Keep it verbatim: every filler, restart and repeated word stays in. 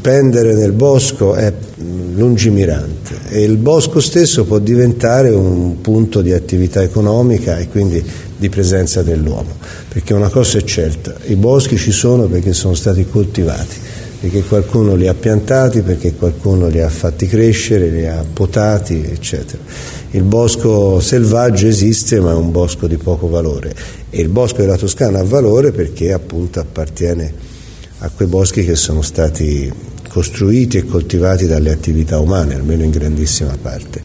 spendere nel bosco è lungimirante e il bosco stesso può diventare un punto di attività economica e quindi di presenza dell'uomo, perché una cosa è certa: i boschi ci sono perché sono stati coltivati, perché qualcuno li ha piantati, perché qualcuno li ha fatti crescere, li ha potati, eccetera. Il bosco selvaggio esiste, ma è un bosco di poco valore, e il bosco della Toscana ha valore perché appunto appartiene a quei boschi che sono stati costruiti e coltivati dalle attività umane, almeno in grandissima parte.